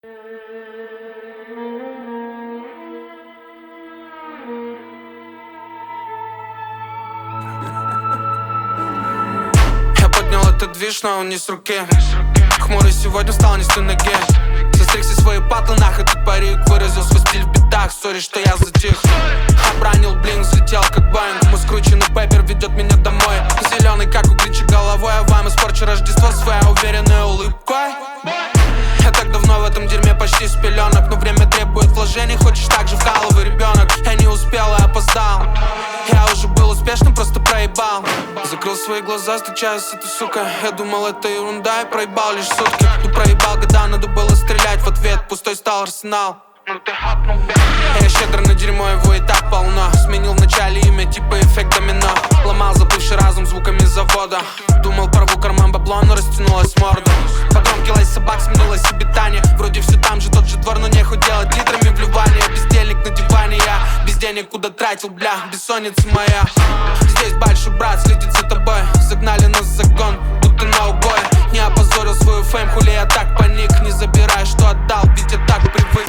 Я поднял этот движ, но он не с руки. Хмурый сегодня стал не с той ноги. Застриг все свои патлы, нахуй этот парик. Выразил свой стиль в битах, сори, что я затих. Обронил блин, взлетел как Боинг. Мой скрученный пеппер ведет меня домой. Зеленый, как у Гринча головой. А вам испорчу Рождество своей уверенной улыбкой. Я так давно в этом дерьме, почти с пеленок. Но время требует вложений, хочешь так же вкалывай, ребенок. Я не успел и опоздал. Я уже был успешным, просто проебал. Закрыл свои глаза, встречаюсь с этой сукой. Я думал, это ерунда, и проебал лишь сутки. Ну проебал года, надо было стрелять в ответ. Пустой стал арсенал. Я щедро на дерьмо, его и так полно. Сменил вначале имя, типа эффект домино. Ломал заплывший разум звуками завода. Думал, порву карман бабло, но растянулась морда. Потом килась собак, сменилось обитание. Вроде все там же, тот же двор, но нехуй делать литрами вливания. Бездельник на диване, я без денег куда тратил, бля, бессонница моя. Здесь большой брат следит за тобой. Загнали нас в загон, будто на убой. Не опозорил свою фейм, хули я так паник. Не забирай, что отдал, ведь я так привык.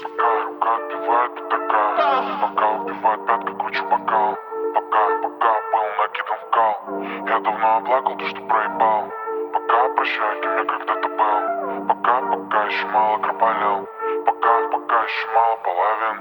Пока убивает пятка, кручу бокал. Пока был накидан в кал. Я давно оплакал то, что проебал. Пока прощай, кем я когда-то был. Пока еще мало кропалил. Пока еще мало половин.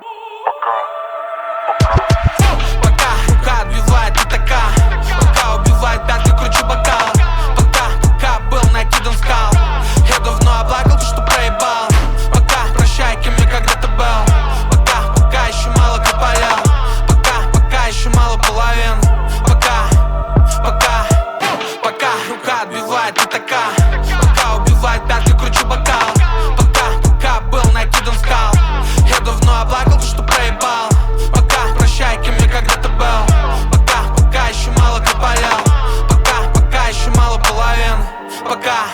Пока рука отбивает пятака. Пока убивает пятки, кручу бокал. Пока был накидан в кал. Я давно оплакал то, что проебал. Пока прощай, кем я когда-то был. Пока еще мало кропалил. Пока еще мало половин. Пока рука отбивает пятака. Пока убивает пятки, кручу бокал. Пока был накидан в кал. Я давно оплакал то, что проебал. Пока прощай, кем я когда-то был. Пока еще мало кропалил. Пока еще мало половин. Пока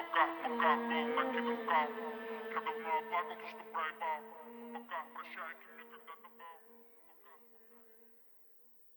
Был накидан в кал. Я давно оплакал то, что проебал. Пока прощай.